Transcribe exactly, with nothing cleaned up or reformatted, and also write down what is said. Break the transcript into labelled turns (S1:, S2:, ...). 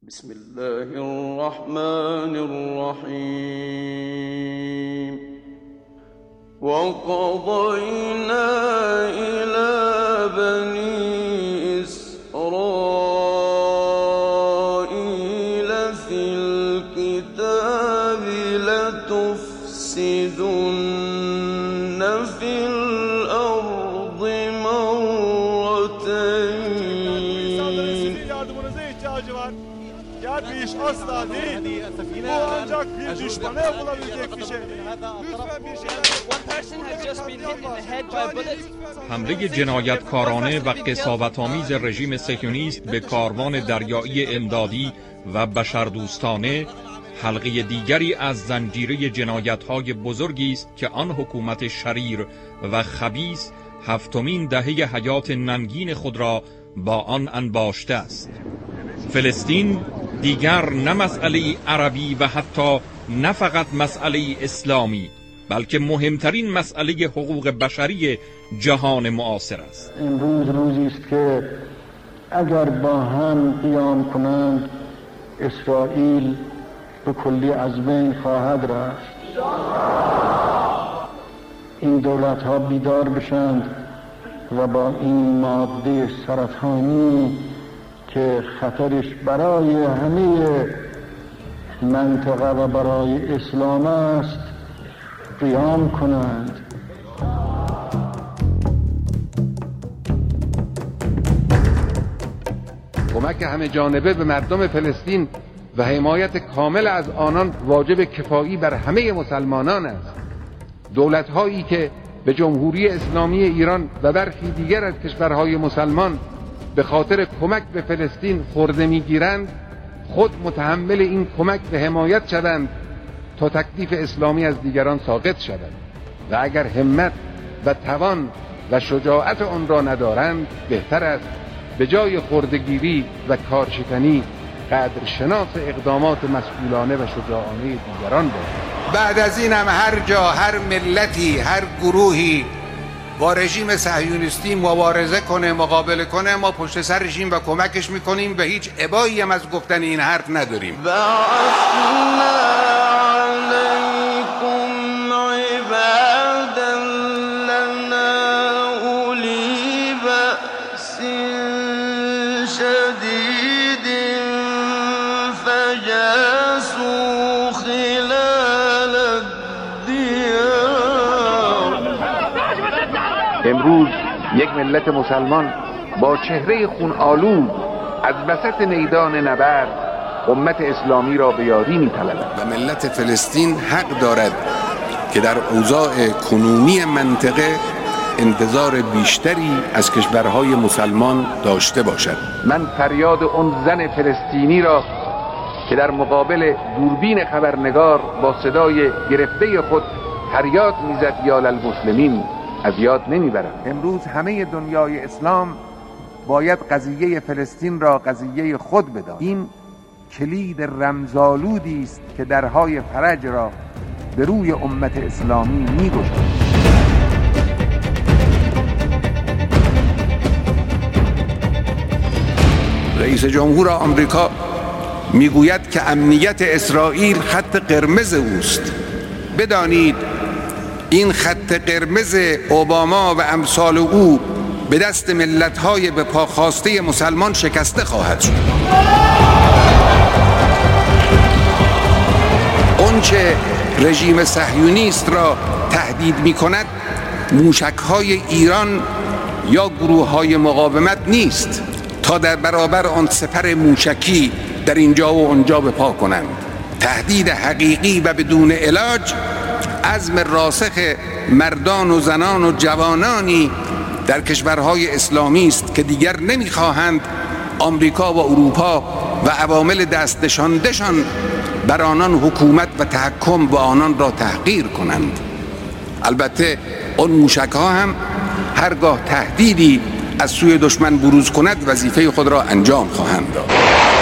S1: بسم الله الرحمن الرحیم وقضینا الی بنی اسرائیل فی الكتاب لتفسدن فی الارض مرتین.
S2: Yardımınıza ihtiyacı var. Yer bir iş asla değil. Bu ancak bir düşmana yapılabilecek bir şey. Lütfen bir şeyler yapın.
S3: حمله جنایتکارانه و قساوت‌آمیز رژیم صهیونیست به کاروان دریایی امدادی و بشردوستانه حلقه دیگری از زنجیره جنایت‌های بزرگی است که آن حکومت شریر و خبیث هفتمین دهه حیات ننگین خود را با آن انباشته است. فلسطین دیگر نه مسئله عربی و حتی نه فقط مسئله اسلامی، بلکه مهمترین مسئله حقوق بشری جهان معاصر است.
S4: امروز روزی است که اگر با هم قیام کنند اسرائیل به کلی از بین خواهد رفت. این دولت ها بیدار بشند و با این ماده سرطانی که خطرش برای همه منطقه و برای اسلام است قیام کنند.
S5: کمک همه جانبه به مردم فلسطین و حمایت کامل از آنان واجب کفایی بر همه مسلمانان است. دولت‌هایی که به جمهوری اسلامی ایران و برخی دیگر از کشورهای مسلمان به خاطر کمک به فلسطین خورده می‌گیرند، خود متحمل این کمک به حمایت شوند تا تکلیف اسلامی از دیگران ساقط شود و اگر همت و توان و شجاعت آن را ندارند بهتر است به جای خردگیری و کارشکنی قدرشناس اقدامات مسئولانه و شجاعانه دیگران باشند.
S6: بعد از این هم هر جا، هر ملتی، هر گروهی با رژیم صهیونیستی مبارزه کنه، مقابله کنه، ما پشت سر رژیم و کمکش میکنیم و هیچ ابایی هم از گفتن این حرف نداریم.
S5: امروز یک ملت مسلمان با چهره خون آلود از وسط میدان نبرد امت اسلامی را به یاری می‌طلبد
S6: و ملت فلسطین حق دارد که در اوضاع کنونی منطقه انتظار بیشتری از کشورهای مسلمان داشته باشد.
S5: من فریاد اون زن فلسطینی را که در مقابل دوربین خبرنگار با صدای گرفته خود فریاد میزد یا للمسلمین از یاد نمیبرم. امروز همه دنیای اسلام باید قضیه فلسطین را قضیه خود بداند. این کلید رمزآلودی است که درهای فرج را به روی امت اسلامی میگشاید.
S6: رئیس جمهور آمریکا میگوید که امنیت اسرائیل خط قرمز اوست. بدانید این خط قرمز اوباما و امثال او به دست ملت‌های به پا خواسته مسلمان شکسته خواهد شد. اونچه رژیم صهیونیست را تهدید می‌کند موشک‌های ایران یا گروه‌های مقاومت نیست تا در برابر آن سپر موشکی در اینجا و اونجا به پا کنند. تهدید حقیقی و بدون علاج عزم راسخ مردان و زنان و جوانانی در کشورهای اسلامی است که دیگر نمیخواهند آمریکا و اروپا و عوامل دست نشانده‌شان بر آنان حکومت و تحکم و آنان را تحقیر کنند. البته آن موشک‌ها هم هرگاه تهدیدی از سوی دشمن بروز کند وظیفه خود را انجام خواهند داد.